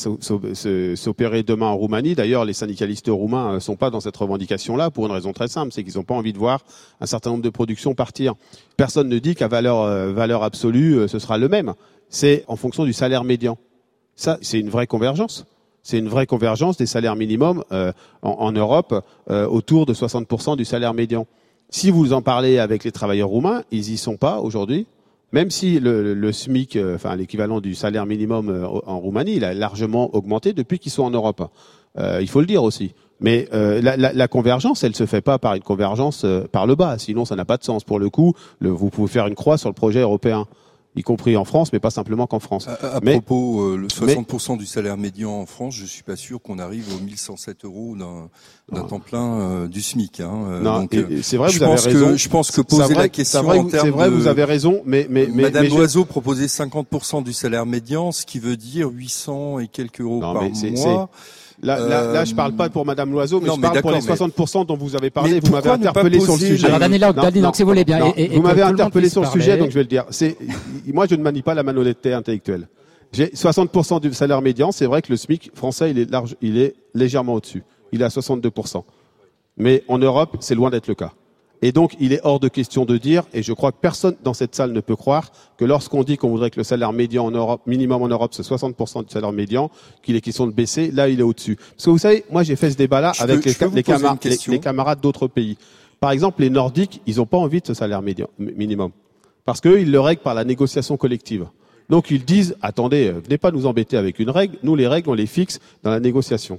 s'opérer demain en Roumanie, d'ailleurs les syndicalistes roumains ne sont pas dans cette revendication-là pour une raison très simple, c'est qu'ils n'ont pas envie de voir un certain nombre de productions partir. Personne ne dit qu'à valeur, euh, valeur absolue, ce sera le même. C'est en fonction du salaire médian. Ça, c'est une vraie convergence. C'est une vraie convergence des salaires minimums euh, en, en Europe euh, autour de soixante pour cent du salaire médian. Si vous en parlez avec les travailleurs roumains, ils y sont pas aujourd'hui. Même si le, le, le SMIC, euh, enfin l'équivalent du salaire minimum euh, en Roumanie, il a largement augmenté depuis qu'ils sont en Europe. Euh, il faut le dire aussi. Mais euh, la, la, la convergence, elle se fait pas par une convergence euh, par le bas. Sinon, ça n'a pas de sens. Pour le coup, le, vous pouvez faire une croix sur le projet européen, y compris en France, mais pas simplement qu'en France. À, à mais, propos, euh, le soixante pour cent mais, du salaire médian en France, je suis pas sûr qu'on arrive aux mille cent sept euros d'un, d'un temps plein euh, du SMIC. Hein. Non, donc, et, c'est vrai, je vous avez pense raison. Que, je pense que poser vrai, la question vrai, en termes c'est vrai, de, vous avez raison, mais mais mais Madame mais Loiseau je... proposait cinquante pour cent du salaire médian, ce qui veut dire huit cents et quelques euros non, par c'est, mois. C'est... Là, là, là, je parle pas pour Madame Loiseau, mais non, je parle mais pour les soixante pour cent mais... dont vous avez parlé. Vous m'avez interpellé sur le sujet. Alors, Dany Lang, Dany Lang, si vous voulez bien. Non, et, et vous m'avez interpellé sur le parler. sujet, donc je vais le dire. C'est, moi, je ne manie pas la malhonnêteté intellectuelle. J'ai soixante pour cent du salaire médian. C'est vrai que le SMIC français, il est large, il est légèrement au-dessus. Il est à soixante-deux pour cent. Mais en Europe, c'est loin d'être le cas. Et donc, il est hors de question de dire, et je crois que personne dans cette salle ne peut croire, que lorsqu'on dit qu'on voudrait que le salaire médian en Europe, minimum en Europe, c'est soixante pour cent du salaire médian, qu'il est question de baisser, là, il est au-dessus. Parce que vous savez, moi, j'ai fait ce débat-là je avec peux, les, les, camar- les, les camarades d'autres pays. Par exemple, les Nordiques, ils n'ont pas envie de ce salaire médian, minimum. Parce qu'eux, ils le règlent par la négociation collective. Donc, ils disent, attendez, venez pas nous embêter avec une règle. Nous, les règles, on les fixe dans la négociation.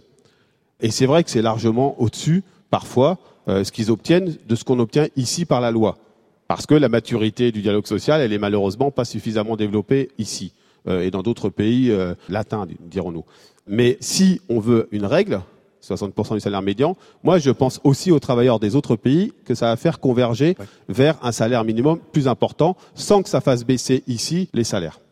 Et c'est vrai que c'est largement au-dessus, parfois, Euh, ce qu'ils obtiennent de ce qu'on obtient ici par la loi. Parce que la maturité du dialogue social, elle est malheureusement pas suffisamment développée ici euh, et dans d'autres pays euh, latins, dirons-nous. Mais si on veut une règle, soixante pour cent du salaire médian, moi je pense aussi aux travailleurs des autres pays que ça va faire converger ouais. vers un salaire minimum plus important sans que ça fasse baisser ici les salaires.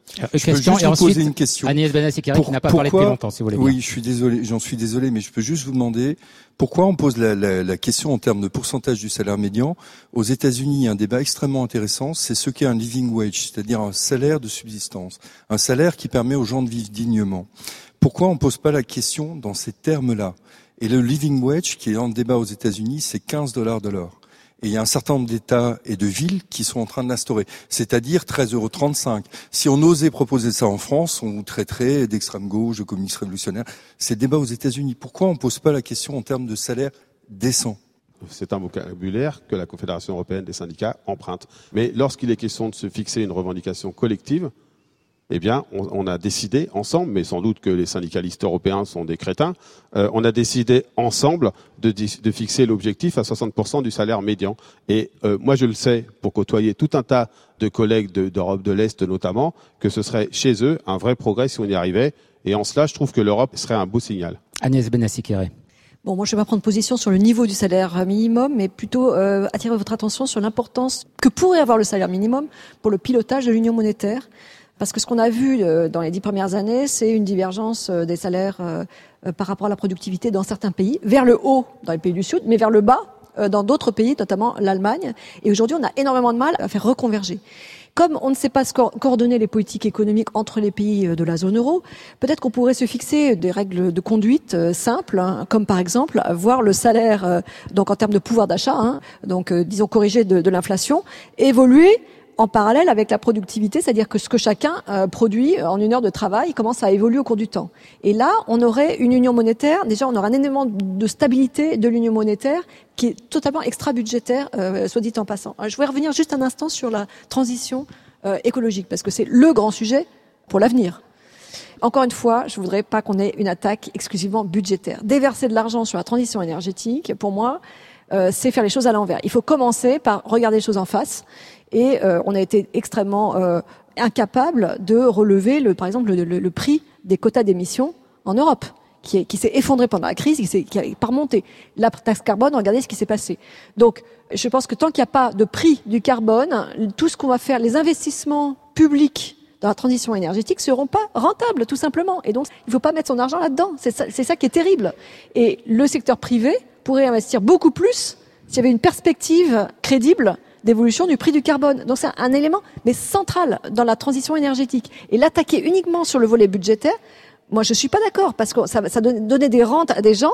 Euh, je question, peux juste et vous ensuite, poser une question. Agnès Benassi-Kéré Pour- qui n'a pas pourquoi, parlé depuis longtemps, si vous voulez bien. Oui, je suis désolé, j'en suis désolé, mais je peux juste vous demander pourquoi on pose la, la, la question en termes de pourcentage du salaire médian. Aux États-Unis, il y a un débat extrêmement intéressant, c'est ce qu'est un living wage, c'est-à-dire un salaire de subsistance, un salaire qui permet aux gens de vivre dignement. Pourquoi on pose pas la question dans ces termes-là? Et le living wage, qui est en débat aux États-Unis, c'est quinze dollars de l'heure. Et il y a un certain nombre d'États et de villes qui sont en train de l'instaurer, c'est-à-dire treize euros trente-cinq. Si on osait proposer ça en France, on vous traiterait d'extrême gauche, de communiste révolutionnaire. C'est le débat aux États-Unis. Pourquoi on pose pas la question en termes de salaire décent? C'est un vocabulaire que la Confédération européenne des syndicats emprunte. Mais lorsqu'il est question de se fixer une revendication collective, eh bien, on, on a décidé ensemble, mais sans doute que les syndicalistes européens sont des crétins, euh, on a décidé ensemble de, de fixer l'objectif à soixante pour cent du salaire médian. Et euh, moi, je le sais, pour côtoyer tout un tas de collègues de, d'Europe de l'Est notamment, que ce serait chez eux un vrai progrès si on y arrivait. Et en cela, je trouve que l'Europe serait un beau signal. Agnès Benassi-Kéré. Bon, moi, je ne vais pas prendre position sur le niveau du salaire minimum, mais plutôt euh, attirer votre attention sur l'importance que pourrait avoir le salaire minimum pour le pilotage de l'union monétaire. Parce que ce qu'on a vu euh, dans les dix premières années, c'est une divergence euh, des salaires euh, euh, par rapport à la productivité dans certains pays, vers le haut dans les pays du Sud, mais vers le bas euh, dans d'autres pays, notamment l'Allemagne. Et aujourd'hui, on a énormément de mal à faire reconverger. Comme on ne sait pas co- coordonner les politiques économiques entre les pays de la zone euro, peut-être qu'on pourrait se fixer des règles de conduite euh, simples, hein, comme par exemple voir le salaire, euh, donc en termes de pouvoir d'achat, hein, donc euh, disons corrigé de, de l'inflation, évoluer en parallèle avec la productivité, c'est-à-dire que ce que chacun euh, produit en une heure de travail commence à évoluer au cours du temps. Et là, on aurait une union monétaire, déjà on aurait un élément de stabilité de l'union monétaire qui est totalement extra-budgétaire, euh, soit dit en passant. Je voudrais revenir juste un instant sur la transition euh, écologique, parce que c'est le grand sujet pour l'avenir. Encore une fois, je voudrais pas qu'on ait une attaque exclusivement budgétaire. Déverser de l'argent sur la transition énergétique, pour moi, euh, c'est faire les choses à l'envers. Il faut commencer par regarder les choses en face. Et euh, on a été extrêmement euh, incapable de relever, le, par exemple, le, le, le prix des quotas d'émissions en Europe, qui, est, qui s'est effondré pendant la crise, qui, s'est, qui a pas remonté. La taxe carbone, regardez ce qui s'est passé. Donc, je pense que tant qu'il n'y a pas de prix du carbone, tout ce qu'on va faire, les investissements publics dans la transition énergétique seront pas rentables, tout simplement. Et donc, il ne faut pas mettre son argent là-dedans. C'est ça, c'est ça qui est terrible. Et le secteur privé pourrait investir beaucoup plus s'il y avait une perspective crédible d'évolution du prix du carbone. Donc c'est un élément mais central dans la transition énergétique. Et l'attaquer uniquement sur le volet budgétaire, moi je suis pas d'accord, parce que ça, ça donne des rentes à des gens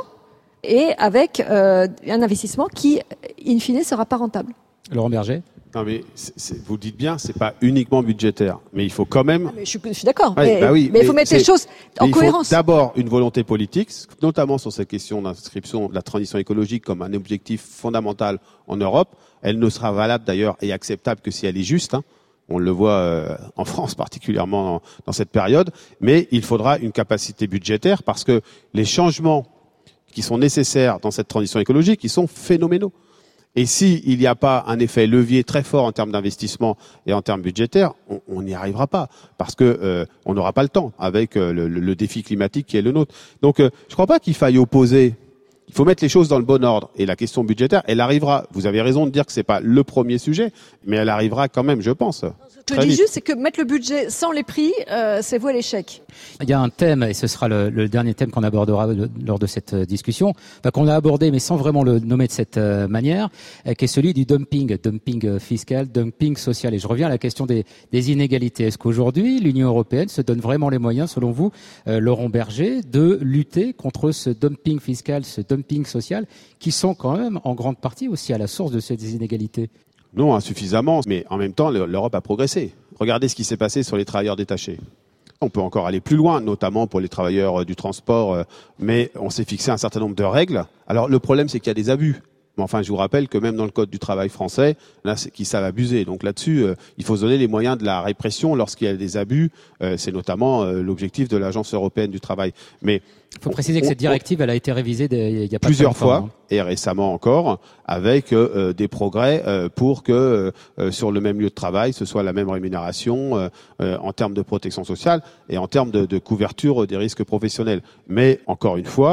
et avec euh, un investissement qui, in fine, sera pas rentable. Laurent Berger. Non mais c'est, c'est, vous le dites bien, c'est pas uniquement budgétaire, mais il faut quand même. Ah, mais je, suis, je suis d'accord. Ouais, mais, bah oui, mais il faut mettre les choses en il cohérence. Il faut d'abord une volonté politique, notamment sur cette question d'inscription de la transition écologique comme un objectif fondamental en Europe. Elle ne sera valable d'ailleurs et acceptable que si elle est juste. Hein. On le voit euh, en France particulièrement dans, dans cette période. Mais il faudra une capacité budgétaire parce que les changements qui sont nécessaires dans cette transition écologique, ils sont phénoménaux. Et s'il n'y a pas un effet levier très fort en termes d'investissement et en termes budgétaires, on n'y arrivera pas parce que euh, on n'aura pas le temps avec euh, le, le défi climatique qui est le nôtre. Donc, euh, je ne crois pas qu'il faille opposer. Il faut mettre les choses dans le bon ordre. Et la question budgétaire, elle arrivera. Vous avez raison de dire que c'est pas le premier sujet, mais elle arrivera quand même, je pense. Ce que je dis juste, c'est que mettre le budget sans les prix, euh, c'est vouer à l'échec. Il y a un thème, et ce sera le, le dernier thème qu'on abordera le, lors de cette discussion, enfin, qu'on a abordé, mais sans vraiment le nommer de cette euh, manière, euh, qui est celui du dumping, dumping fiscal, dumping social. Et je reviens à la question des, des inégalités. Est-ce qu'aujourd'hui, l'Union européenne se donne vraiment les moyens, selon vous, euh, Laurent Berger, de lutter contre ce dumping fiscal, ce dumping social, qui sont quand même en grande partie aussi à la source de ces inégalités? Non, insuffisamment, mais en même temps, l'Europe a progressé. Regardez ce qui s'est passé sur les travailleurs détachés. On peut encore aller plus loin, notamment pour les travailleurs du transport, mais on s'est fixé un certain nombre de règles. Alors le problème, c'est qu'il y a des abus. Mais enfin, je vous rappelle que même dans le Code du travail français, là, c'est qu'ils savent abuser. Donc là-dessus, euh, il faut se donner les moyens de la répression lorsqu'il y a des abus. Euh, c'est notamment euh, l'objectif de l'Agence européenne du travail. Mais il faut préciser on, que cette directive, on, elle a été révisée il y a pas plusieurs fois hein. et récemment encore, avec euh, des progrès euh, pour que euh, sur le même lieu de travail, ce soit la même rémunération euh, euh, en termes de protection sociale et en termes de, de couverture des risques professionnels. Mais encore une fois,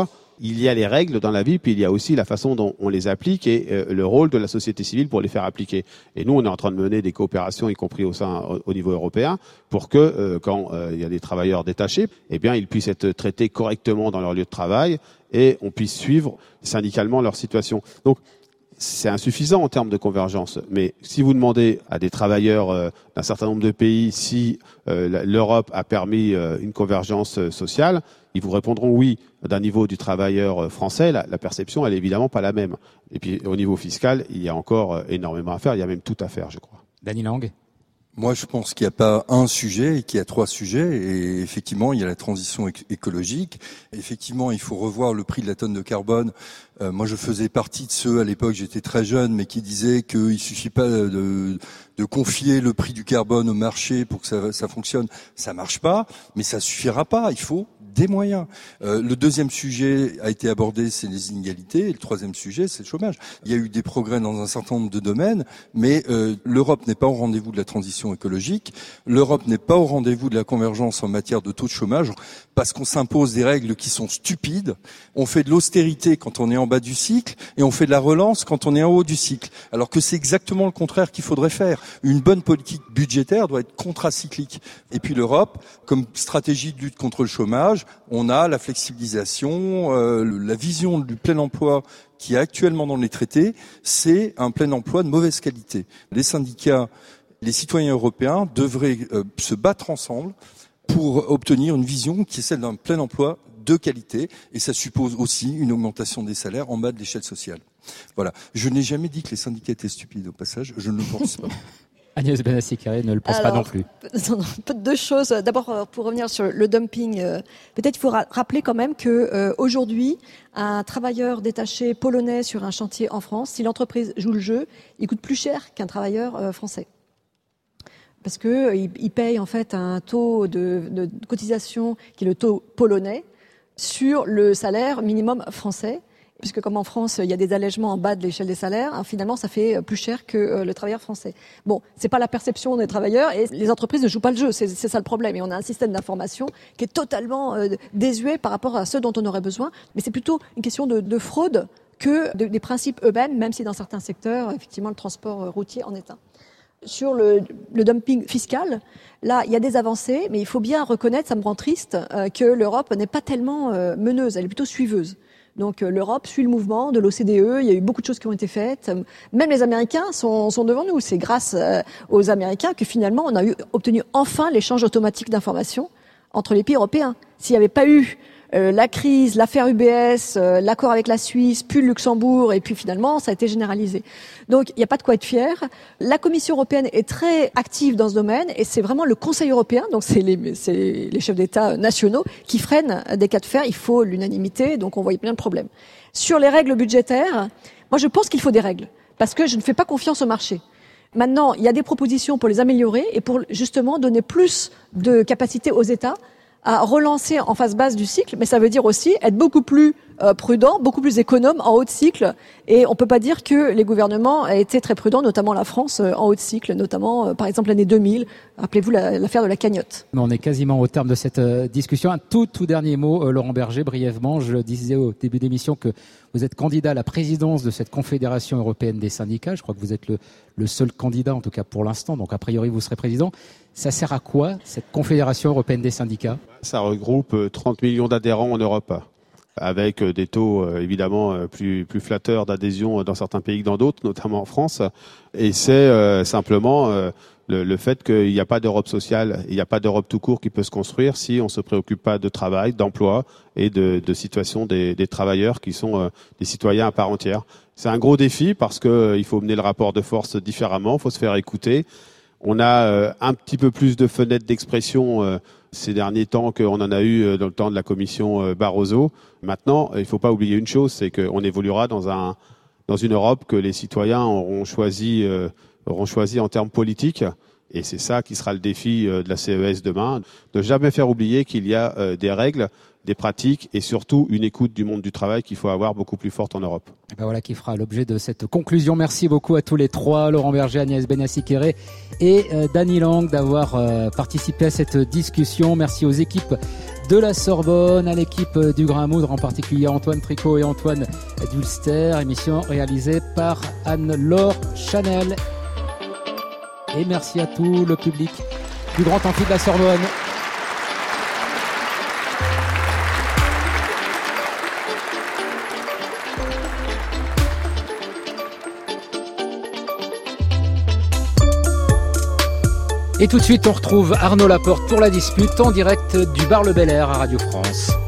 il y a les règles dans la vie, puis il y a aussi la façon dont on les applique et euh, le rôle de la société civile pour les faire appliquer. Et nous, on est en train de mener des coopérations, y compris au sein au, au niveau européen, pour que euh, quand euh, il y a des travailleurs détachés, eh bien, ils puissent être traités correctement dans leur lieu de travail et on puisse suivre syndicalement leur situation. Donc, c'est insuffisant en termes de convergence. Mais si vous demandez à des travailleurs euh, d'un certain nombre de pays si euh, l'Europe a permis euh, une convergence euh, sociale, ils vous répondront oui. D'un niveau du travailleur français, la, la perception, elle est évidemment pas la même. Et puis au niveau fiscal, il y a encore euh, énormément à faire. Il y a même tout à faire, je crois. Dany Lang. Moi, je pense qu'il n'y a pas un sujet et qu'il y a trois sujets. Et effectivement, il y a la transition éc- écologique. Effectivement, il faut revoir le prix de la tonne de carbone. Euh, moi, je faisais partie de ceux, à l'époque, j'étais très jeune, mais qui disaient qu'il suffit pas de, de confier le prix du carbone au marché pour que ça, ça fonctionne. Ça marche pas, mais ça suffira pas. Il faut des moyens. Euh, le deuxième sujet a été abordé, c'est les inégalités. Et le troisième sujet, c'est le chômage. Il y a eu des progrès dans un certain nombre de domaines, mais euh, l'Europe n'est pas au rendez-vous de la transition écologique. L'Europe n'est pas au rendez-vous de la convergence en matière de taux de chômage parce qu'on s'impose des règles qui sont stupides. On fait de l'austérité quand on est en bas du cycle et on fait de la relance quand on est en haut du cycle. Alors que c'est exactement le contraire qu'il faudrait faire. Une bonne politique budgétaire doit être contracyclique. Et puis l'Europe, comme stratégie de lutte contre le chômage, on a la flexibilisation, euh, la vision du plein emploi qui est actuellement dans les traités, c'est un plein emploi de mauvaise qualité. Les syndicats, les citoyens européens devraient euh, se battre ensemble pour obtenir une vision qui est celle d'un plein emploi de qualité, et ça suppose aussi une augmentation des salaires en bas de l'échelle sociale. Voilà. Je n'ai jamais dit que les syndicats étaient stupides au passage, je ne le pense pas. Agnès Benassi-Kéré ne le pense Alors, pas non plus. Deux choses. D'abord, pour revenir sur le dumping, euh, peut-être il faut ra- rappeler quand même que euh, aujourd'hui, un travailleur détaché polonais sur un chantier en France, si l'entreprise joue le jeu, il coûte plus cher qu'un travailleur euh, français. Parce que euh, il, il paye en fait un taux de, de cotisation qui est le taux polonais sur le salaire minimum français. Puisque comme en France, il y a des allègements en bas de l'échelle des salaires, hein, finalement, ça fait plus cher que euh, le travailleur français. Bon, c'est pas la perception des travailleurs et les entreprises ne jouent pas le jeu, c'est, c'est ça le problème. Et on a un système d'information qui est totalement euh, désuet par rapport à ce dont on aurait besoin. Mais c'est plutôt une question de, de fraude que de, des principes eux-mêmes, même si dans certains secteurs, effectivement, le transport routier en est un. Sur le, le dumping fiscal, là, il y a des avancées, mais il faut bien reconnaître, ça me rend triste, euh, que l'Europe n'est pas tellement euh, meneuse, elle est plutôt suiveuse. Donc euh, l'Europe suit le mouvement de l'O C D E, il y a eu beaucoup de choses qui ont été faites. Même les Américains sont, sont devant nous. C'est grâce euh, aux Américains que finalement on a eu, obtenu enfin l'échange automatique d'informations entre les pays européens. S'il n'y avait pas eu euh, la crise, l'affaire U B S, euh, l'accord avec la Suisse, puis le Luxembourg, et puis finalement ça a été généralisé. Donc il n'y a pas de quoi être fier. La Commission européenne est très active dans ce domaine et c'est vraiment le Conseil européen, donc c'est les, c'est les chefs d'État nationaux qui freinent des cas de fer. Il faut l'unanimité, donc on voit bien le problème. Sur les règles budgétaires, moi je pense qu'il faut des règles parce que je ne fais pas confiance au marché. Maintenant, il y a des propositions pour les améliorer et pour justement donner plus de capacité aux États à relancer en phase basse du cycle, mais ça veut dire aussi être beaucoup plus euh, prudent, beaucoup plus économe en haut de cycle. Et on peut pas dire que les gouvernements aient été très prudents, notamment la France, euh, en haut de cycle, notamment euh, par exemple l'année deux mille. Rappelez-vous la, l'affaire de la cagnotte. On est quasiment au terme de cette euh, discussion. Un tout, tout dernier mot, euh, Laurent Berger, brièvement. Je le disais au début d'émission que vous êtes candidat à la présidence de cette Confédération européenne des syndicats. Je crois que vous êtes le, le seul candidat, en tout cas pour l'instant. Donc a priori, vous serez président. Ça sert à quoi, cette Confédération européenne des syndicats ? Ça regroupe trente millions d'adhérents en Europe, avec des taux évidemment plus, plus flatteurs d'adhésion dans certains pays que dans d'autres, notamment en France. Et c'est euh, simplement euh, le, le fait qu'il n'y a pas d'Europe sociale, il n'y a pas d'Europe tout court qui peut se construire si on ne se préoccupe pas de travail, d'emploi et de, de situation des, des travailleurs qui sont euh, des citoyens à part entière. C'est un gros défi parce qu'il euh, faut mener le rapport de force différemment, il faut se faire écouter. On a euh, un petit peu plus de fenêtres d'expression euh, ces derniers temps qu'on en a eu euh, dans le temps de la commission euh, Barroso. Maintenant, il ne faut pas oublier une chose, c'est qu'on évoluera dans un dans une Europe que les citoyens auront choisi euh, auront choisi en termes politiques Et c'est ça qui sera le défi de la C E S demain, de jamais faire oublier qu'il y a des règles, des pratiques et surtout une écoute du monde du travail qu'il faut avoir beaucoup plus forte en Europe. Et ben voilà qui fera l'objet de cette conclusion. Merci beaucoup à tous les trois, Laurent Berger, Agnès Benassi-Kéré et euh, Dany Lang d'avoir euh, participé à cette discussion. Merci aux équipes de la Sorbonne, à l'équipe du Grain à Moudre, en particulier Antoine Tricot et Antoine Dulster. Émission réalisée par Anne-Laure Chanel. Et merci à tout le public du Grand Amphi de la Sorbonne. Et tout de suite, on retrouve Arnaud Laporte pour la dispute en direct du bar Le Bel Air à Radio France.